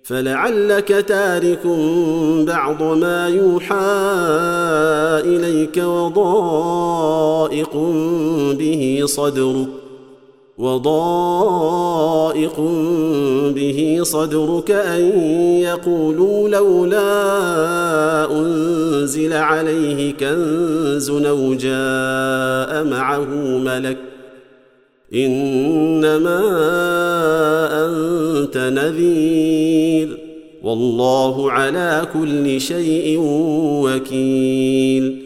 فلعلك تارك بعض ما يوحى إليك وضائق به صدرك أن يقولوا لولا أنزل عليه كنز أو جاء معه ملك إنما أنت نذير والله على كل شيء وكيل